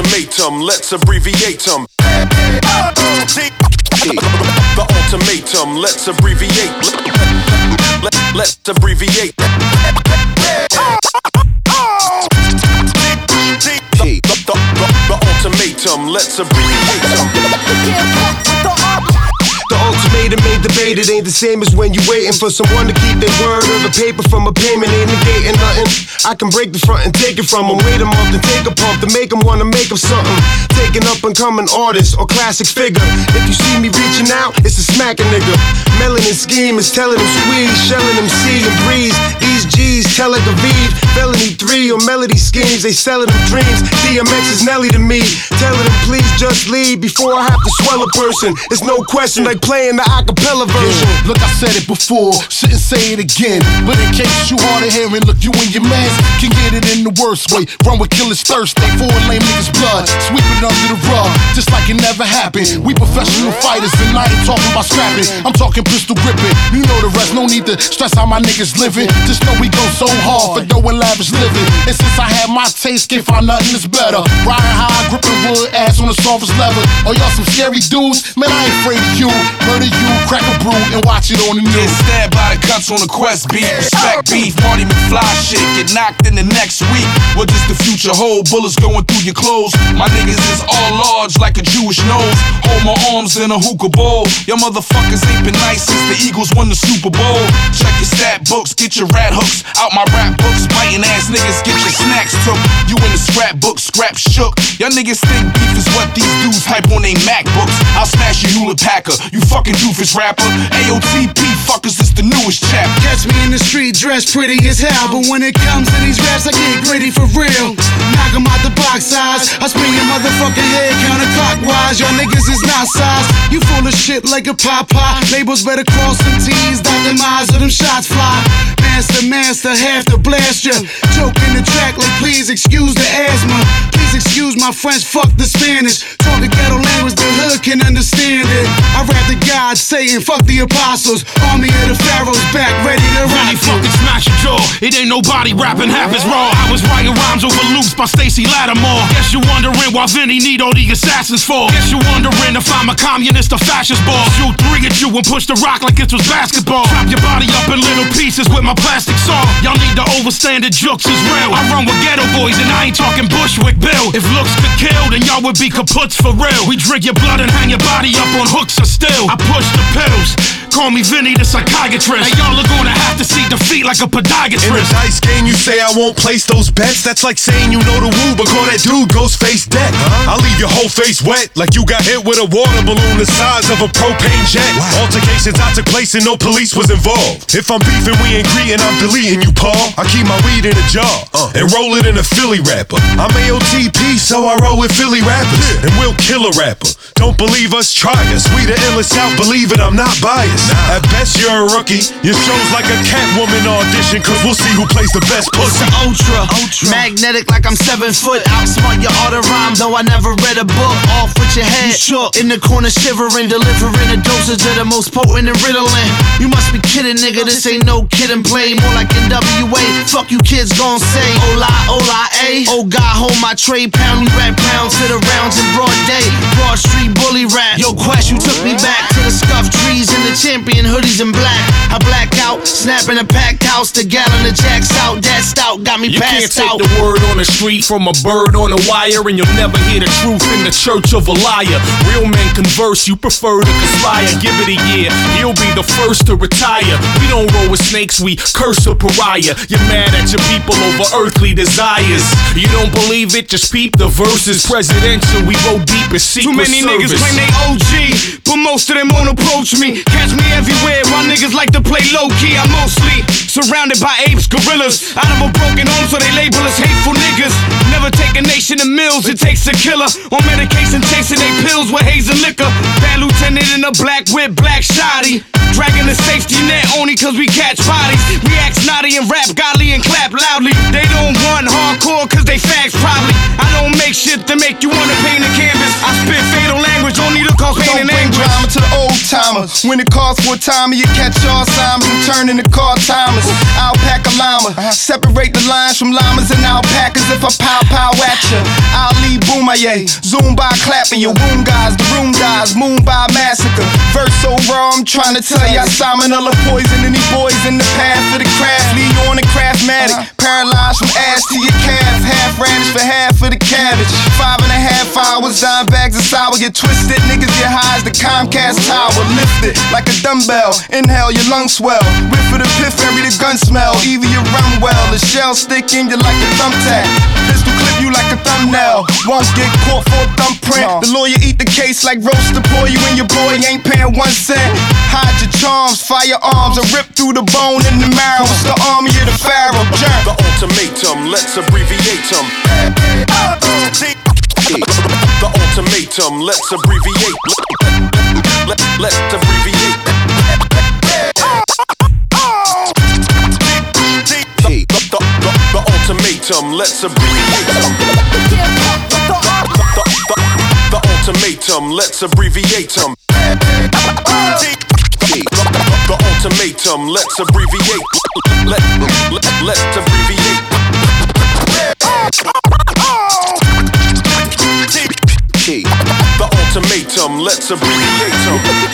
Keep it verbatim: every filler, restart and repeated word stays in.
ultimatum, let's abbreviate them. The ultimatum, let's abbreviate. Let, let's abbreviate. The, the, the, the ultimatum, let's abbreviate them. The ultimatum ain't debated, ain't the same as when you waiting for someone to keep their word or the paper from a payment ain't negating nothing. I can break the front and take it from them, wait them up to take a pump to make them wanna make them something. Taking up and coming artist or classic figure. If you see me reaching out, it's a smacking nigga. Melanin scheme is telling them squeeze, shelling them see and breeze. These G's tell like Aviv, felony three or melody schemes, they selling them dreams. D M X is Nelly to me, telling them please just leave before I have to swell a person. It's no question like playing the acapella version. Yeah, look, I said it before, shouldn't say it again. But in case you hard of hearing, look, you and your mans can get it in the worst way. Run with killers Thursday, four lame niggas blood, sweep it under the rug, just like it never happened. We professional fighters, and I ain't talking about scrapping. I'm talking pistol gripping. You know the rest, no need to stress how my niggas living. Just know we go so hard for dough and lavish living. And since I had my taste, can't find nothing that's better. Riding high, gripping wood, ass on the softest leather. Oh, y'all some scary dudes? Man, I ain't afraid of you. Murder you, crack a brew, and watch it on the news. Get stabbed by the cuts on the quest beat. Respect beef, Marty McFly shit. Get knocked in the next week. What does the future hold? Bullets going through your clothes. My niggas is all large like a Jewish nose. Hold my arms in a hookah bowl. Y'all motherfuckers ain't been nice since the Eagles won the Super Bowl. Check your stat books, get your rat hooks out my rap books. Biting ass niggas, get your snacks took. You in the scrapbook, scrap shook. Y'all niggas think beef is what these dudes hype on they MacBooks. I'll smash your Hewlett Packard, you fucking doofus rapper. A O T P fuckers, it's the newest chap. Catch me in the street, dressed pretty as hell, but when it comes to these raps, I get gritty for real. Knock 'em out the box size, I spin your motherfucking head counterclockwise. Y'all niggas is not size, you full of shit like a pie-pie. Labels better cross them T's, dot them I's, or them shots fly. Master, master, have to blast ya. Choke in the track like please excuse the asthma. Please excuse my French, fuck the Spanish. Talk the ghetto language, the hood can understand it. I rap the God, Satan, fuck the apostles. Army of the pharaohs back, ready to rock. Really fucking smash your jaw. It ain't nobody rapping half as raw. I was writing rhymes over loops by Stacy Lattimore. Guess you're wondering why Vinny need all the assassins for. Guess you're wondering if I'm a communist or fascist ball. Shoot three at you and push the rock like it was basketball. Chop your body up in little pieces with my plastic saw. Y'all need to overstand that jokes is real. I run with ghetto boys and I ain't talking Bushwick Bill. If looks could kill, then y'all would be kaputs for real. We drink your blood and hang your body up on hooks or still. I push the pills. Call me Vinny the psychiatrist. And y'all are gonna have to see defeat like a podiatrist. In a dice game, you say I won't place those bets. That's like saying you know the woo, but call that dude Ghostface Deck. Huh? I'll leave your whole face wet, like you got hit with a water balloon the size of a propane jet. Wow. Altercations I took place and no police was involved. If I'm beefing, we ain't greeting, I'm deleting you, Paul. I keep my weed in a jar uh. and roll it in a Philly rapper. I'm A O T P, so I roll with Philly rappers, yeah. And we'll kill a rapper. Don't believe us, try us. We the illest out, believe it, I'm not biased. Nah. At best, you're a rookie. Your show's like a Catwoman audition, cause we'll see who plays the best pussy. Ultra, ultra, magnetic like I'm seven foot. Outsmart your art of rhyme, though I never read a book. Off with your head, shook in the corner shivering, delivering a dosage of the most potent and riddling. You must be kidding, nigga, this ain't no kid and play. More like N W A, fuck you kids gon' say. Ola, ola, eh. Oh God, hold my tray, pound me rap pounds to the rounds in broad day. Broad street bully rap. Yo, Quest, you took me back to the scuffed trees and the champion hoodies in black. I black out, snapping a packed house, the gallon of jacks out. That stout got me you passed out. You can't take the word on the street from a bird on a wire, and you'll never hear the truth in the church of a liar. Real men converse, you prefer to conspire. Give it a year, he'll be the first to retire. We don't roll with snakes, we curse a pariah. You're mad at your people over earthly desires. You don't believe it, just peep the verses. Presidential, we go deep in secret Too many service. niggas claim they O G, but most of them won't approach me. Catch me everywhere, my niggas like to play low-key. I'm mostly surrounded by apes, gorillas. Out of a broken home, so they label us hateful niggas. Never take a nation to mills, it takes a killer. On medication, chasing they pills with haze and liquor. Bad lieutenant in a black whip, black shoddy. Dragging the safety net only cause we catch bodies. We act snotty and rap godly and clap loudly. They don't want hardcore cause they fags probably. I don't make shit to make you wanna paint a canvas. I spit fatal language only to cause pain and anguish. Drama to the old timer. When it calls for a timer, you catch Alzheimer's and turn into car timers. Alpaca llama, separate the lines from llamas and alpacas. If I pow pow at ya, I'll leave Boomaye. Zoom by clapping your womb guys, the room dies, moon by massacre. Verse so raw, I'm trying to tell ya, salmonella poison any boys in the path for the craft. Leave you on the craftmatic, paralyzed from ass to your calf. Half radish for half of the cabbage. Five and a half hours, dime bags of sour get twisted. Niggas get high as the Comcast tower. Lift it like a dumbbell. Inhale, your lungs swell. Whiff for the piff, every the gun smell. Either you run well, the shell stick in you like a thumbtack. Pistol clip you like a thumbnail. Once get caught for a thumbprint. The lawyer eat the case like roaster boy. You and your boy ain't paying one cent. Hide your charms, firearms, or rip through the bone in the marrow. It's the army of the pharaoh. Jerk. The ultimatum, let's abbreviate them. The ultimatum, let's abbreviate. Let, let, let's abbreviate. The, the, the, the, the ultimatum, let's abbreviate them. The, the, the, the ultimatum, let's abbreviate them. The ultimatum, let's abbreviate. Let, let, let's abbreviate. The ultimatum, let's abbreviate them.